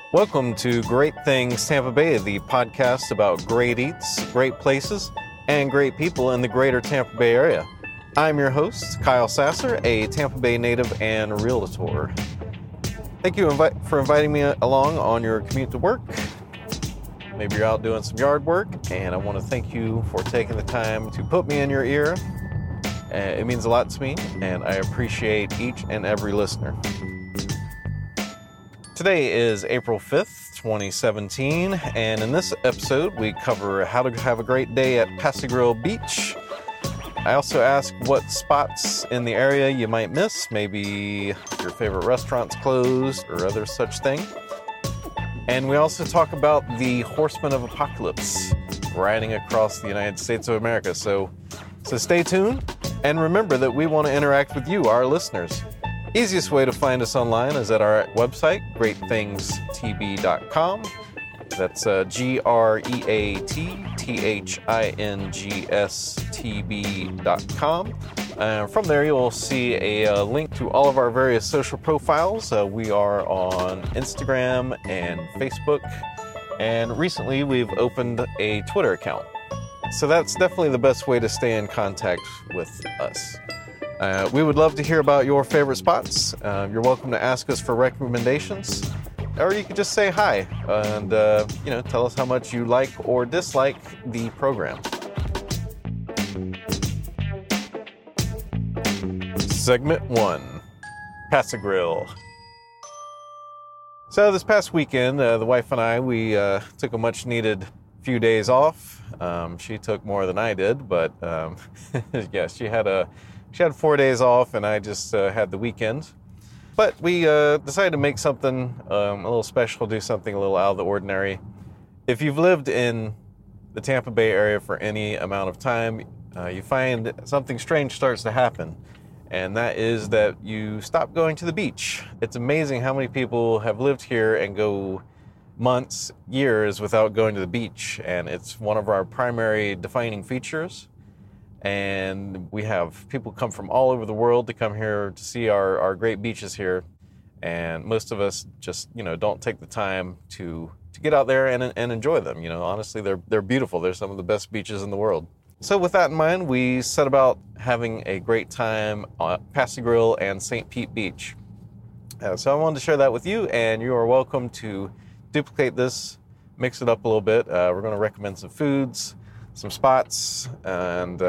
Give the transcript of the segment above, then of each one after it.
Welcome to Great Things Tampa Bay, the podcast about great eats, great places, and great people in the greater Tampa Bay area. I'm your host, Kyle Sasser, a Tampa Bay native and realtor. Thank you for inviting me along on your commute to work. Maybe you're out doing some yard work, and I want to thank you for taking the time to put me in your ear. It means a lot to me, and I appreciate each and every listener. Today is April 5th, 2017, and in this episode we cover how to have a great day at Pass-a-Grille Beach. I also ask what spots in the area you might miss, maybe your favorite restaurant's closed or other such thing. And we also talk about the Horsemen of Apocalypse riding across the United States of America. So stay tuned, and remember that we want to interact with you, our listeners. Easiest way to find us online is at our website, greatthingstb.com. That's greatthingstb.com. From there, you'll see a link to all of our various social profiles. We are on Instagram and Facebook, and recently we've opened a Twitter account. So that's definitely the best way to stay in contact with us. We would love to hear about your favorite spots. You're welcome to ask us for recommendations, or you could just say hi and tell us how much you like or dislike the program. Segment 1, Pass-a-Grille. So this past weekend, the wife and I, we took a much-needed few days off. She took more than I did, but yeah, she had 4 days off, and I just had the weekend. But we decided to make something a little special, do something a little out of the ordinary. If you've lived in the Tampa Bay area for any amount of time, you find something strange starts to happen, and that is that you stop going to the beach. It's amazing how many people have lived here and go months, years without going to the beach, and it's one of our primary defining features. And we have people come from all over the world to come here to see our great beaches here. And most of us just, don't take the time to get out there and enjoy them. Honestly, they're beautiful. They're some of the best beaches in the world. So with that in mind, we set about having a great time at Pass-a-Grille and St. Pete Beach. So I wanted to share that with you, and you are welcome to duplicate this, mix it up a little bit. We're going to recommend some foods, some spots, and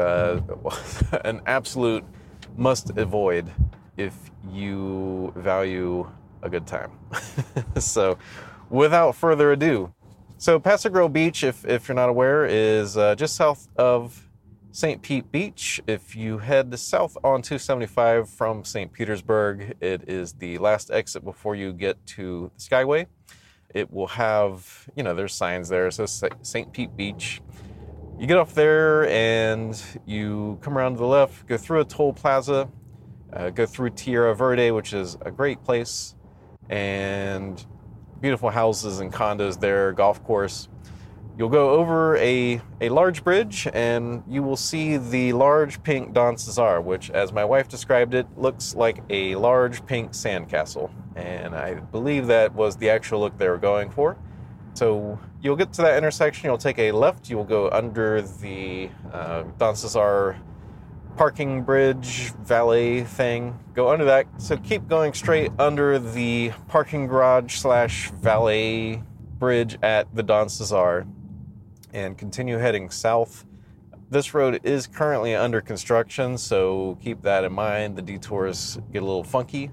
an absolute must avoid if you value a good time. So without further ado, so Pass-a-Grille Beach, if you're not aware, is just south of St. Pete Beach. If you head south on 275 from St. Petersburg, it is the last exit before you get to the Skyway. It will have, there's signs there. It says St. Pete Beach. You get off there and you come around to the left, go through a toll plaza, go through Tierra Verde, which is a great place, and beautiful houses and condos there, golf course. You'll go over a large bridge and you will see the large pink Don Cesar, which, as my wife described it, looks like a large pink sandcastle. And I believe that was the actual look they were going for. So you'll get to that intersection, you'll take a left, you'll go under the Don Cesar parking bridge, valet thing, go under that. So keep going straight under the parking garage / valet bridge at the Don Cesar and continue heading south. This road is currently under construction, so keep that in mind. The detours get a little funky,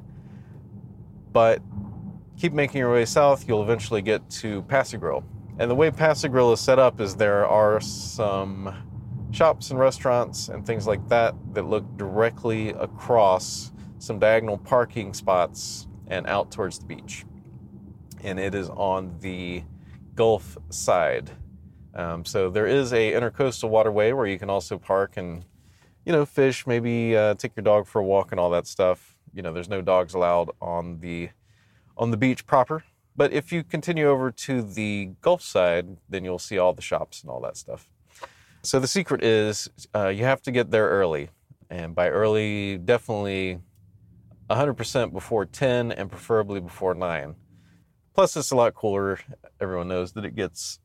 but keep making your way south, you'll eventually get to Pass-a-Grille. And the way Pass-a-Grille is set up is there are some shops and restaurants and things like that look directly across some diagonal parking spots and out towards the beach. And it is on the Gulf side. So there is a intercoastal waterway where you can also park and, fish, maybe take your dog for a walk and all that stuff. There's no dogs allowed on the beach proper. But if you continue over to the Gulf side, then you'll see all the shops and all that stuff. So the secret is you have to get there early. And by early, definitely 100% before 10 and preferably before 9. Plus, it's a lot cooler. Everyone knows that it gets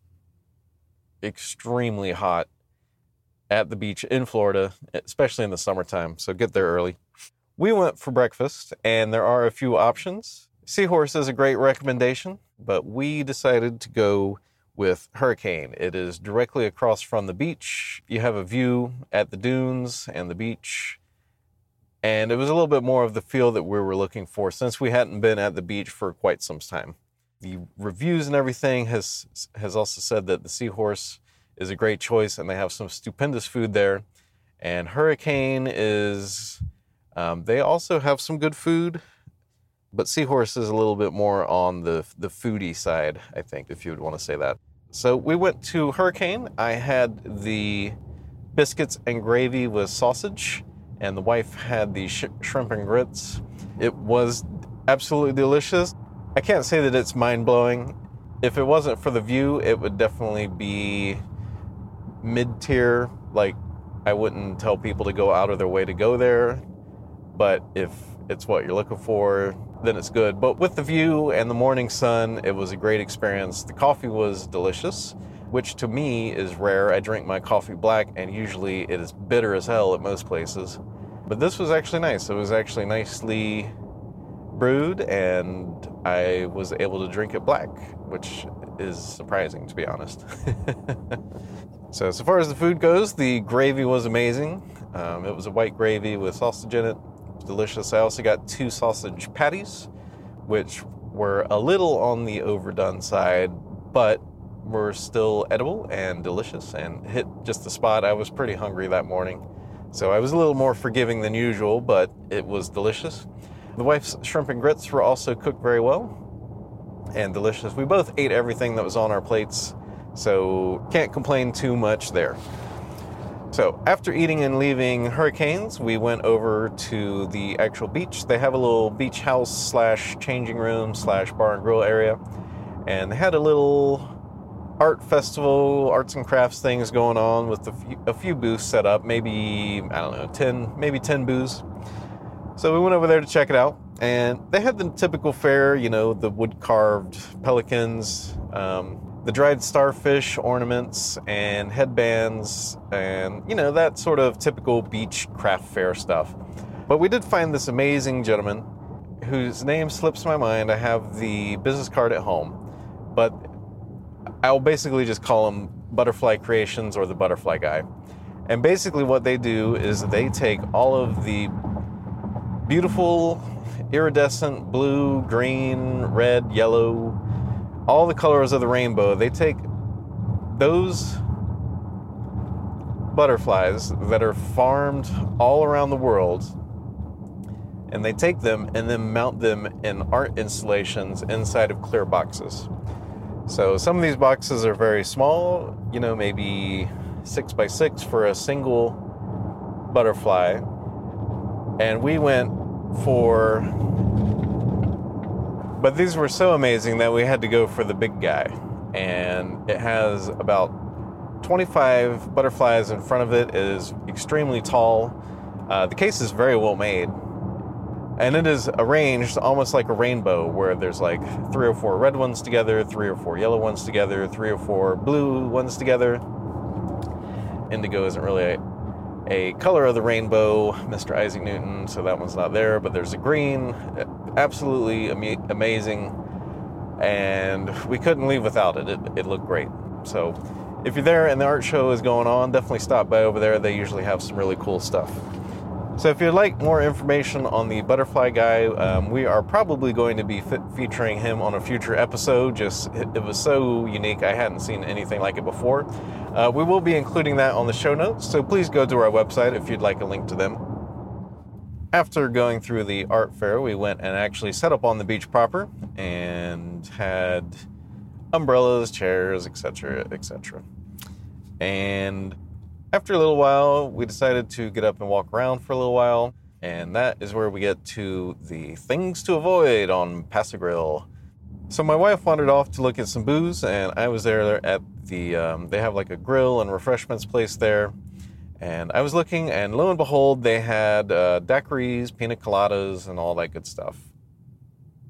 extremely hot at the beach in Florida, especially in the summertime, so get there early. We went for breakfast, and there are a few options. Seahorse is a great recommendation, but we decided to go with Hurricane. It is directly across from the beach. You have a view at the dunes and the beach, and it was a little bit more of the feel that we were looking for since we hadn't been at the beach for quite some time. The reviews and everything has also said that the Seahorse is a great choice, and they have some stupendous food there. And Hurricane is, they also have some good food, but Seahorse is a little bit more on the foodie side, I think, if you would want to say that. So we went to Hurricane. I had the biscuits and gravy with sausage, and the wife had the shrimp and grits. It was absolutely delicious. I can't say that it's mind-blowing. If it wasn't for the view, it would definitely be mid-tier. Like, I wouldn't tell people to go out of their way to go there, but if it's what you're looking for, then it's good. But with the view and the morning sun, it was a great experience. The coffee was delicious, which to me is rare. I drink my coffee black, and usually it is bitter as hell at most places. But this was actually nice. It was actually nicely brewed, and I was able to drink it black, which is surprising, to be honest. So far as the food goes, the gravy was amazing. It was a white gravy with sausage in it. It was delicious. I also got 2 sausage patties, which were a little on the overdone side, but were still edible and delicious and hit just the spot. I was pretty hungry that morning, so I was a little more forgiving than usual, but it was delicious. The wife's shrimp and grits were also cooked very well and delicious. We both ate everything that was on our plates, so can't complain too much there. So after eating and leaving Hurricanes, we went over to the actual beach. They have a little beach house / changing room / bar and grill area, and they had a little art festival, arts and crafts things going on with a few booths set up, maybe, I don't know, 10 booths. So we went over there to check it out, and they had the typical fare, you know, the wood-carved pelicans, the dried starfish ornaments and headbands, and, you know, that sort of typical beach craft fair stuff. But we did find this amazing gentleman whose name slips my mind. I have the business card at home, but I'll basically just call him Butterfly Creations or the Butterfly Guy. And basically what they do is they take all of the beautiful iridescent blue, green, red, yellow, all the colors of the rainbow. They take those butterflies that are farmed all around the world, and they take them and then mount them in art installations inside of clear boxes. So some of these boxes are very small, you know, maybe 6 by 6 for a single butterfly. And we went but these were so amazing that we had to go for the big guy. And it has about 25 butterflies in front of it. It is extremely tall. The case is very well made. And it is arranged almost like a rainbow, where there's like 3 or 4 red ones together, 3 or 4 yellow ones together, 3 or 4 blue ones together. Indigo isn't really a color of the rainbow, Mr. Isaac Newton, so that one's not there, but there's a green. Absolutely amazing, and we couldn't leave without it. It looked great. So if you're there and the art show is going on, definitely stop by over there. They usually have some really cool stuff. So if you'd like more information on the Butterfly Guy, we are probably going to be featuring him on a future episode. It was so unique. I hadn't seen anything like it before. We will be including that on the show notes, so please go to our website if you'd like a link to them. After going through the art fair, we went and actually set up on the beach proper and had umbrellas, chairs, etc., etc. And after a little while, we decided to get up and walk around for a little while, and that is where we get to the things to avoid on Pass-A-Grille. So my wife wandered off to look at some booze, and I was there at the, they have like a grill and refreshments place there. And I was looking, and lo and behold, they had daiquiris, pina coladas, and all that good stuff.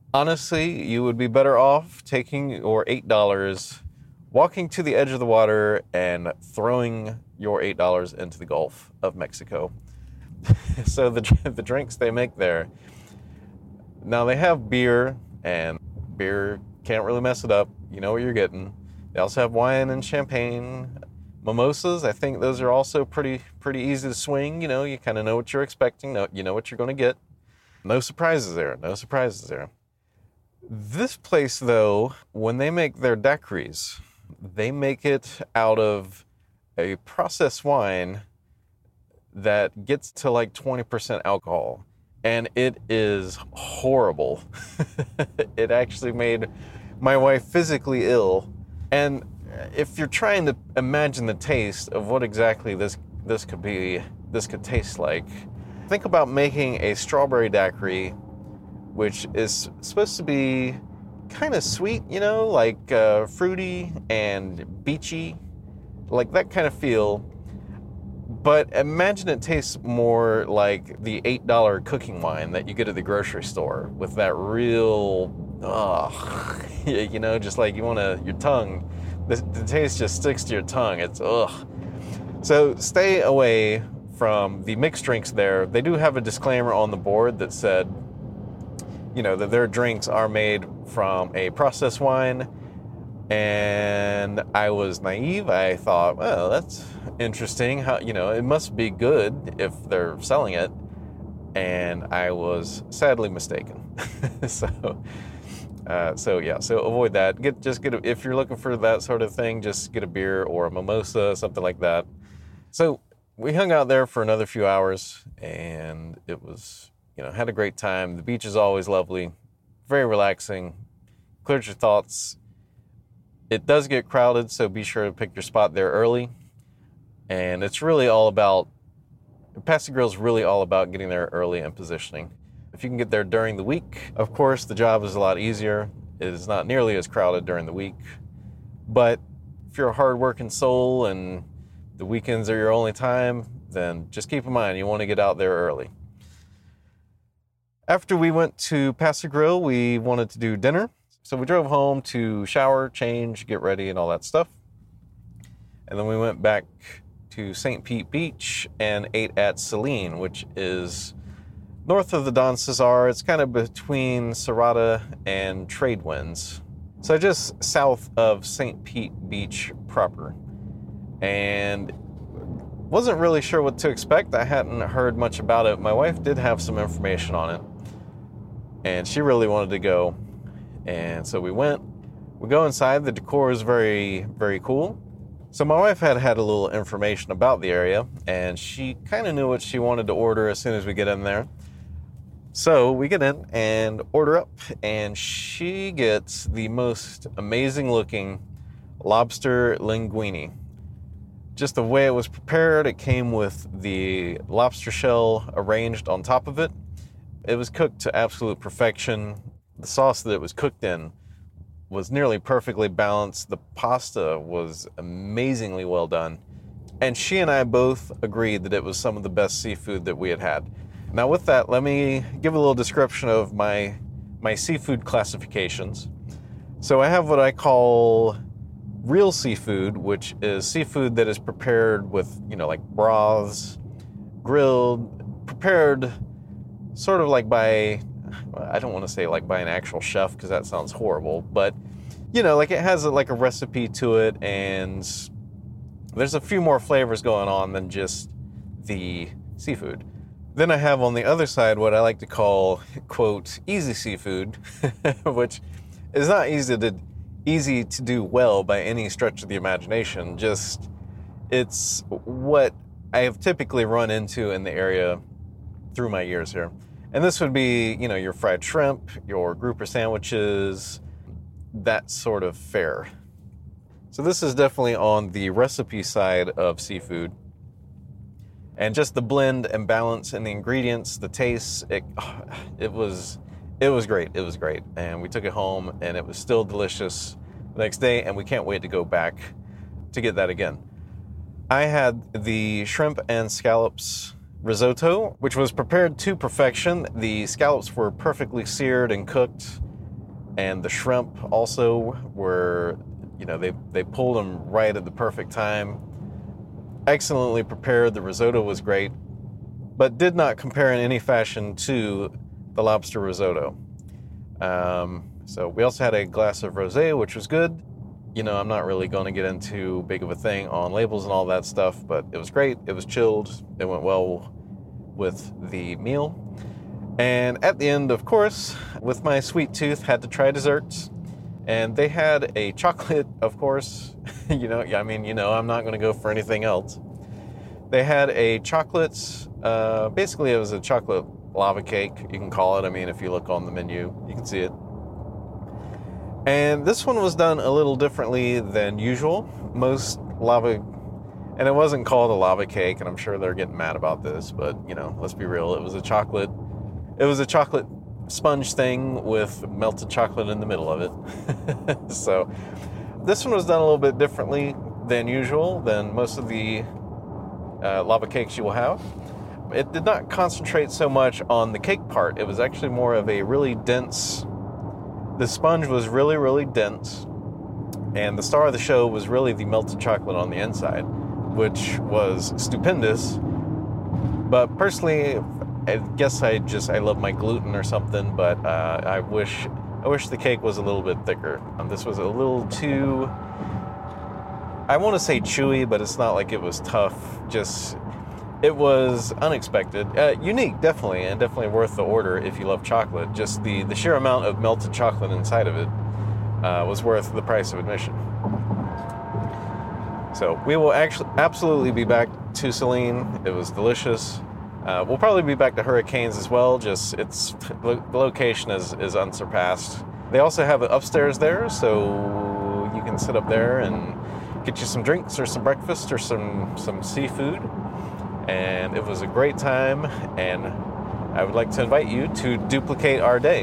Honestly, you would be better off taking your $8, walking to the edge of the water, and throwing your $8 into the Gulf of Mexico. So the drinks they make there, now they have beer, and beer can't really mess it up. You know what you're getting. They also have wine and champagne. Mimosas, I think those are also pretty easy to swing. You know, you kind of know what you're expecting. You know what you're going to get. No surprises there. No surprises there. This place, though, when they make their daiquiris, they make it out of a processed wine that gets to like 20% alcohol. And it is horrible. It actually made my wife physically ill. And if you're trying to imagine the taste of what exactly this could taste like, think about making a strawberry daiquiri, which is supposed to be kind of sweet, you know, like fruity and beachy, like that kind of feel. But imagine it tastes more like the $8 cooking wine that you get at the grocery store with that real, you know, just like your tongue, the taste just sticks to your tongue. It's So stay away from the mixed drinks there. They do have a disclaimer on the board that said, you know, that their drinks are made from a processed wine. And I was naive. I thought, well, that's interesting. How, you know, it must be good if they're selling it. And I was sadly mistaken. So avoid that. If you're looking for that sort of thing, just get a beer or a mimosa, something like that. So we hung out there for another few hours, and it was, you know, had a great time. The beach is always lovely, very relaxing, clears your thoughts. It does get crowded, so be sure to pick your spot there early. And it's really all about, Pass Grill is really all about getting there early and positioning. If you can get there during the week, of course, the job is a lot easier. It is not nearly as crowded during the week. But if you're a hard-working soul and the weekends are your only time, then just keep in mind you want to get out there early. After we went to Pass Grill, we wanted to do dinner. So we drove home to shower, change, get ready, and all that stuff. And then we went back to St. Pete Beach and ate at Celine, which is north of the Don Cesar. It's kind of between Serrata and Tradewinds. So just south of St. Pete Beach proper. And wasn't really sure what to expect. I hadn't heard much about it. My wife did have some information on it, and she really wanted to go. And so we went. We go inside. The decor is very, very cool. So my wife had a little information about the area, and she kind of knew what she wanted to order as soon as we get in there. So we get in and order up, and she gets the most amazing looking lobster linguine. Just the way it was prepared, it came with the lobster shell arranged on top of it. It was cooked to absolute perfection. The sauce that it was cooked in was nearly perfectly balanced. The pasta was amazingly well done. And she and I both agreed that it was some of the best seafood that we had had. Now with that, let me give a little description of my seafood classifications. So I have what I call real seafood, which is seafood that is prepared with, you know, like broths, grilled, prepared sort of like by, I don't want to say like by an actual chef because that sounds horrible, but you know, like it has like a recipe to it, and there's a few more flavors going on than just the seafood. Then I have on the other side what I like to call, quote, easy seafood, which is not easy to do well by any stretch of the imagination. Just, it's what I have typically run into in the area through my years here. And this would be, you know, your fried shrimp, your grouper sandwiches, that sort of fare. So this is definitely on the recipe side of seafood. And just the blend and balance in the ingredients, the taste, it was great. It was great. And we took it home, and it was still delicious the next day, and we can't wait to go back to get that again. I had the shrimp and scallops risotto, which was prepared to perfection. The scallops were perfectly seared and cooked, And the shrimp also were, they pulled them right at the perfect time. Excellently prepared. The risotto was great, but did not compare in any fashion to the lobster risotto. So we also had a glass of rosé, which was good. I'm not really going to get into big of a thing on labels and all that stuff, but it was great. It was chilled. It went well with the meal. And at the end, of course, with my sweet tooth, had to try desserts. And they had a chocolate, of course. I'm not going to go for anything else. They had a chocolate, basically it was a chocolate lava cake, you can call it. If you look on the menu, you can see it. And this one was done a little differently than usual. Most lava, and it wasn't called a lava cake, and I'm sure they're getting mad about this, but, let's be real. It was a chocolate sponge thing with melted chocolate in the middle of it. So this one was done a little bit differently than usual, than most of the lava cakes you will have. It did not concentrate so much on the cake part. It was actually more of a really dense, the sponge was really, really dense, and the star of the show was really the melted chocolate on the inside, which was stupendous. But personally, I guess I love my gluten or something, but I wish the cake was a little bit thicker. This was a little too, I want to say chewy, but it's not like it was tough. It was unexpected. Unique, definitely, and definitely worth the order if you love chocolate. Just the sheer amount of melted chocolate inside of it was worth the price of admission. So we will absolutely be back to Saline. It was delicious. We'll probably be back to Hurricanes as well. The location is unsurpassed. They also have it upstairs there, so you can sit up there and get you some drinks or some breakfast or some seafood. And it was a great time, and I would like to invite you to duplicate our day.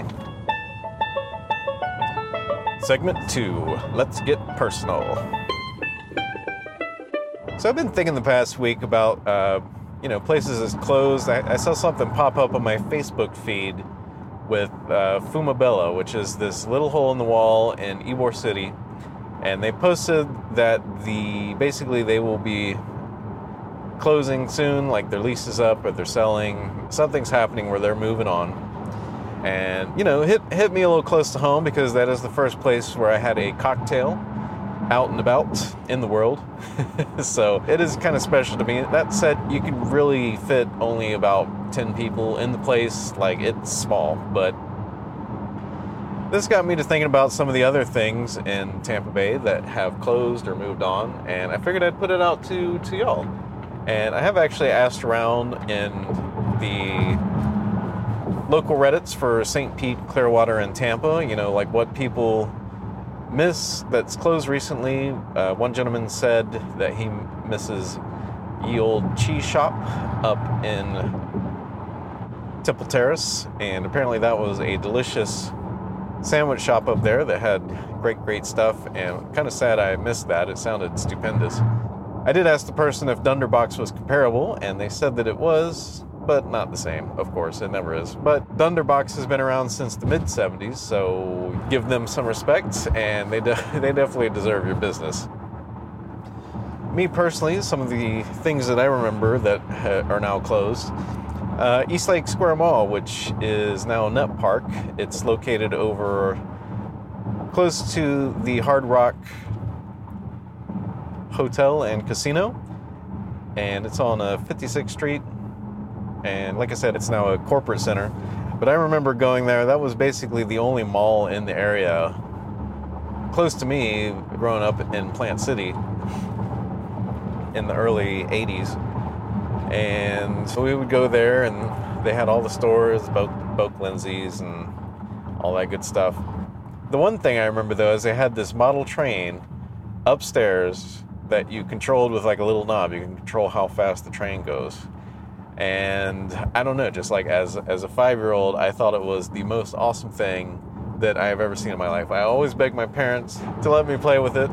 Segment 2, let's get personal. So I've been thinking the past week about, places that's closed. I saw something pop up on my Facebook feed with Fumabella, which is this little hole in the wall in Ybor City. And they posted that basically they will be closing soon, like their lease is up or they're selling. Something's happening where they're moving on. And, hit me a little close to home because that is the first place where I had a cocktail out and about in the world. So it is kind of special to me. That said, you can really fit only about 10 people in the place. Like, it's small, but this got me to thinking about some of the other things in Tampa Bay that have closed or moved on, and I figured I'd put it out to y'all. And I have actually asked around in the local Reddits for St. Pete, Clearwater, and Tampa, like what people miss that's closed recently. One gentleman said that he misses Ye Old Cheese Shop up in Temple Terrace, and apparently that was a delicious sandwich shop up there that had great stuff, and kind of sad I missed that. It sounded stupendous. I did ask the person if Dunderbox was comparable, and they said that it was, but not the same. Of course, it never is. But Dunderbox has been around since the mid-'70s, so give them some respect, and they definitely deserve your business. Me personally, some of the things that I remember that are now closed. East Lake Square Mall, which is now Net Park. It's located over close to the Hard Rock Hotel and Casino, and it's on 56th Street, and like I said, it's now a corporate center. But I remember going there. That was basically the only mall in the area close to me growing up in Plant City in the early 80s. And so we would go there, and they had all the stores, Boak Lindsay's and all that good stuff. The one thing I remember, though, is they had this model train upstairs that you controlled with like a little knob. You can control how fast the train goes. And I don't know, just like as a 5-year-old, I thought it was the most awesome thing that I have ever seen in my life. I always begged my parents to let me play with it.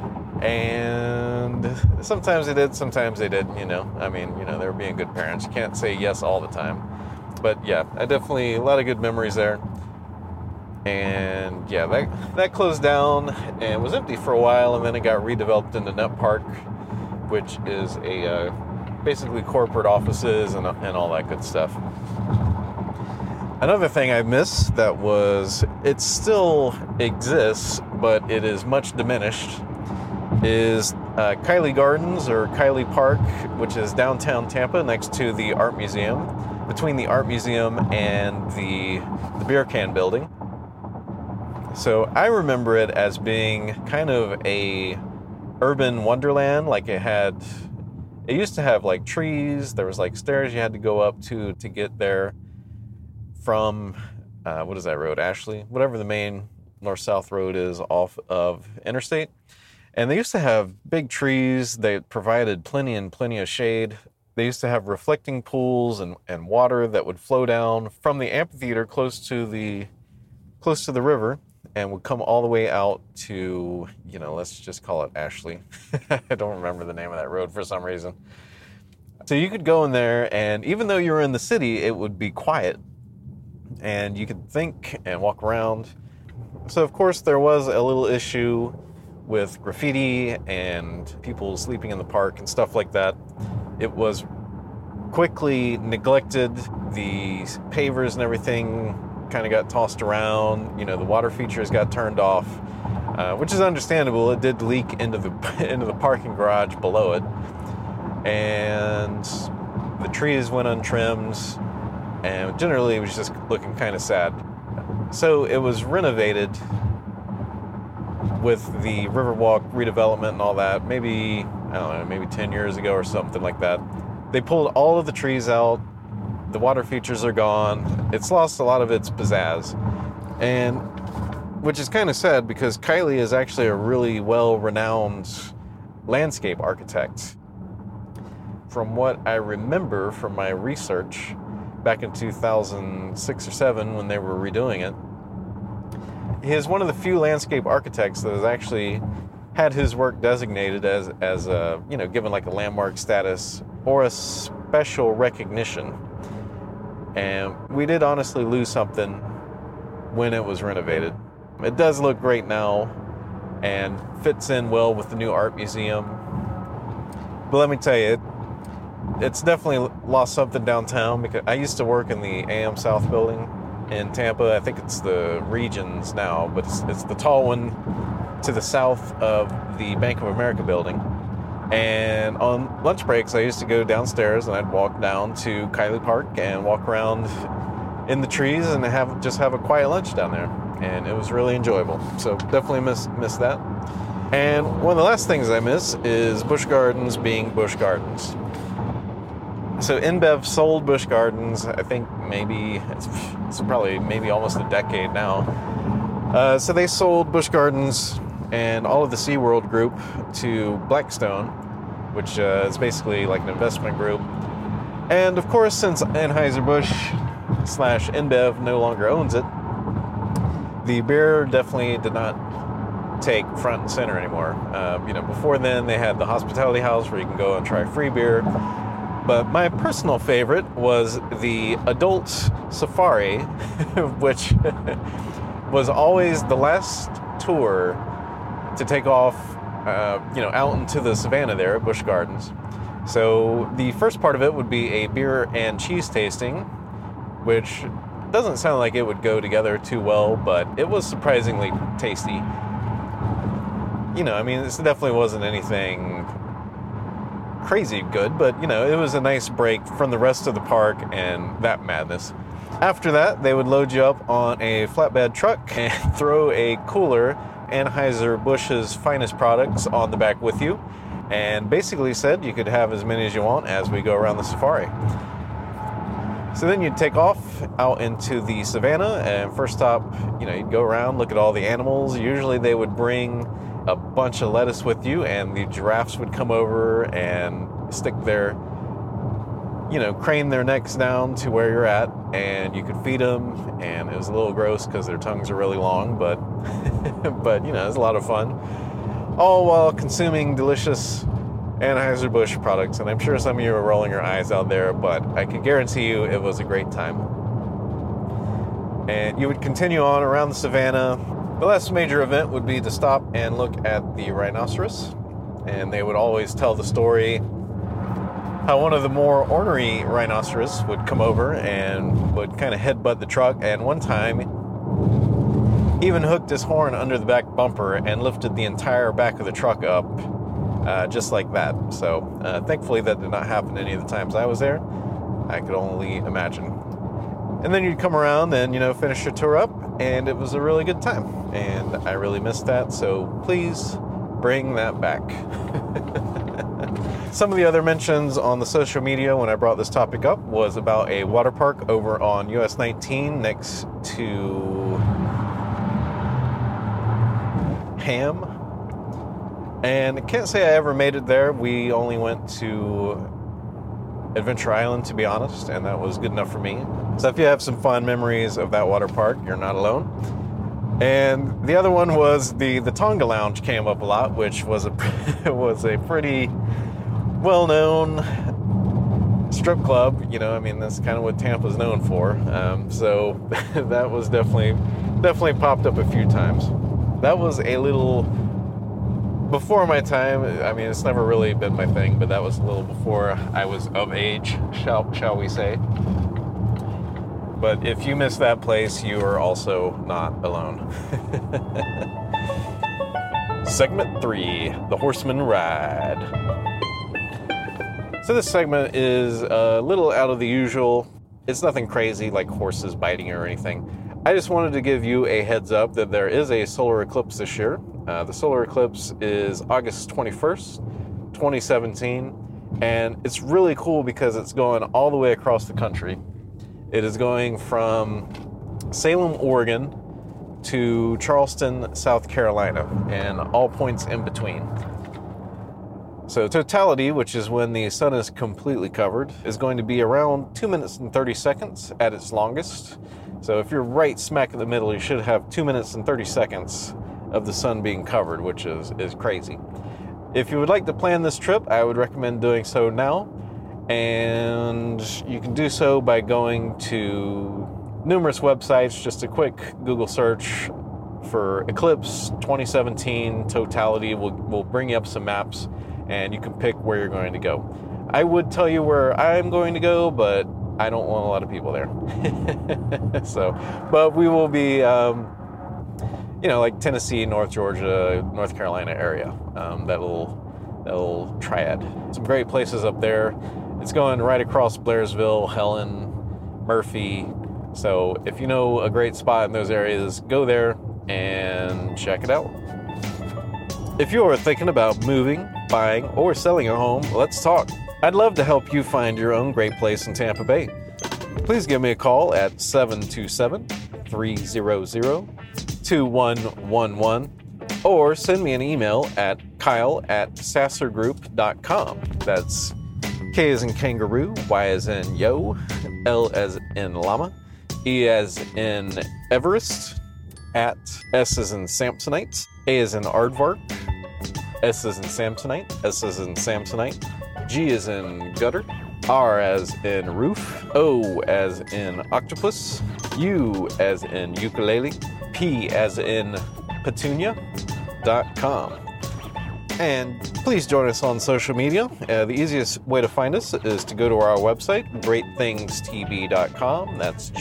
And sometimes they did, sometimes they didn't, they were being good parents. You can't say yes all the time. But yeah, a lot of good memories there. And yeah, that closed down and was empty for a while, and then it got redeveloped into Nut Park, which is a basically corporate offices and all that good stuff. Another thing I miss it still exists, but it is much diminished, is Kiley Gardens, or Kiley Park, which is downtown Tampa next to the Art Museum, between the Art Museum and the beer can building. So I remember it as being kind of a urban wonderland. Like it used to have like trees, there was like stairs you had to go up to get there from, what is that road, Ashley? Whatever the main north-south road is off of Interstate. And they used to have big trees. They provided plenty of shade. They used to have reflecting pools and water that would flow down from the amphitheater close to the river and would come all the way out to, let's just call it Ashley. I don't remember the name of that road for some reason. So you could go in there, and even though you were in the city, it would be quiet. And you could think and walk around. So, of course, there was a little issue with graffiti and people sleeping in the park and stuff like that. It was quickly neglected. The pavers and everything kind of got tossed around. The water features got turned off, which is understandable. It did leak into the parking garage below it. And the trees went untrimmed. And generally, it was just looking kind of sad. So it was renovated with the Riverwalk redevelopment and all that. Maybe 10 years ago or something like that. They pulled all of the trees out. The water features are gone. It's lost a lot of its pizzazz. And which is kind of sad, because Kiley is actually a really well-renowned landscape architect. From what I remember from my research, back in 2006 or 7 when they were redoing it, he is one of the few landscape architects that has actually had his work designated as a, given like a landmark status or a special recognition. And we did honestly lose something when it was renovated. It does look great now and fits in well with the new art museum. But let me tell you, it's definitely lost something downtown, because I used to work in the AM South building in Tampa. I think it's the Regions now, but it's the tall one to the south of the Bank of America building. And on lunch breaks, I used to go downstairs and I'd walk down to Kiley Park and walk around in the trees and have a quiet lunch down there. And it was really enjoyable. So definitely miss that. And one of the last things I miss is Busch Gardens being Busch Gardens. So InBev sold Busch Gardens, I think it's probably almost a decade now. So they sold Busch Gardens and all of the SeaWorld group to Blackstone, which is basically like an investment group. And of course, since Anheuser-Busch / InBev no longer owns it, the beer definitely did not take front and center anymore. Before then they had the hospitality house where you can go and try free beer. But my personal favorite was the adult safari, which was always the last tour to take off, out into the savannah there at Busch Gardens. So the first part of it would be a beer and cheese tasting, which doesn't sound like it would go together too well, but it was surprisingly tasty. This definitely wasn't anything crazy good, but it was a nice break from the rest of the park and that madness. After that, they would load you up on a flatbed truck and throw a cooler, Anheuser-Busch's finest products, on the back with you, and basically said you could have as many as you want as we go around the safari. So then you'd take off out into the savannah, and first stop, you'd go around, look at all the animals. Usually they would bring a bunch of lettuce with you, and the giraffes would come over and stick their, crane their necks down to where you're at, and you could feed them. And it was a little gross because their tongues are really long, but but it was a lot of fun, all while consuming delicious Anheuser-Busch products. And I'm sure some of you are rolling your eyes out there, but I can guarantee you it was a great time. And you would continue on around the savannah. The last major event would be to stop and look at the rhinoceros. And they would always tell the story how one of the more ornery rhinoceros would come over and would kind of headbutt the truck. And one time, even hooked his horn under the back bumper and lifted the entire back of the truck up, just like that. So thankfully that did not happen any of the times I was there. I could only imagine. And then you'd come around and, finish your tour up, and it was a really good time. And I really missed that, so please bring that back. Some of the other mentions on the social media when I brought this topic up was about a water park over on US 19 next to Ham. And I can't say I ever made it there. We only went to Adventure Island, to be honest, and that was good enough for me. So if you have some fond memories of that water park, you're not alone. And the other one was the Tonga Lounge came up a lot, which was a pretty well-known strip club. That's kind of what Tampa's known for. So that was definitely popped up a few times. That was a little before my time. It's never really been my thing, but that was a little before I was of age, shall we say. But if you miss that place, you are also not alone. Segment 3, the Horseman Ride. So this segment is a little out of the usual. It's nothing crazy like horses biting you or anything. I just wanted to give you a heads up that there is a solar eclipse this year. The solar eclipse is August 21st, 2017, and it's really cool because it's going all the way across the country. It is going from Salem, Oregon to Charleston, South Carolina, and all points in between. So totality, which is when the sun is completely covered, is going to be around 2 minutes and 30 seconds at its longest. So if you're right smack in the middle, you should have 2 minutes and 30 seconds of the sun being covered, which is crazy. If you would like to plan this trip, I would recommend doing so now. And you can do so by going to numerous websites. Just a quick Google search for Eclipse 2017 totality will bring you up some maps, and you can pick where you're going to go. I would tell you where I'm going to go, but I don't want a lot of people there. But we will be, like Tennessee, North Georgia, North Carolina area. That little triad. Some great places up there. It's going right across Blairsville, Helen, Murphy. So if you know a great spot in those areas, go there and check it out. If you are thinking about moving, buying, or selling a home, let's talk. I'd love to help you find your own great place in Tampa Bay. Please give me a call at 727-300-2111 or send me an email at kyle@sassergroup.com. That's K as in kangaroo, Y as in yo, L as in llama, E as in Everest, at S as in Samsonite, A as in aardvark, S as in Samsonite, S as in Samsonite, G as in gutter, R as in roof, O as in octopus, U as in ukulele, P as in petunia.com. And please join us on social media. The easiest way to find us is to go to our website, greatthingstb.com. That's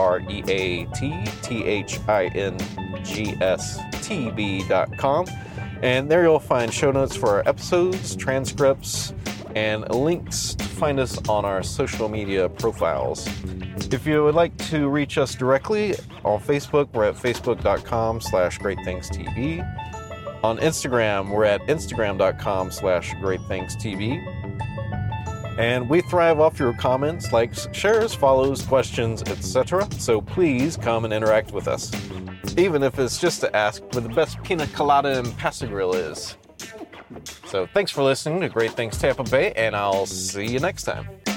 greatthingstb.com. And there you'll find show notes for our episodes, transcripts, and links to find us on our social media profiles. If you would like to reach us directly on Facebook, we're at facebook.com/greatthingstb. On Instagram, we're at instagram.com/greatthingstb. And we thrive off your comments, likes, shares, follows, questions, etc. So please come and interact with us. Even if it's just to ask where the best pina colada in Paso Grill is. So thanks for listening to Great Things Tampa Bay, and I'll see you next time.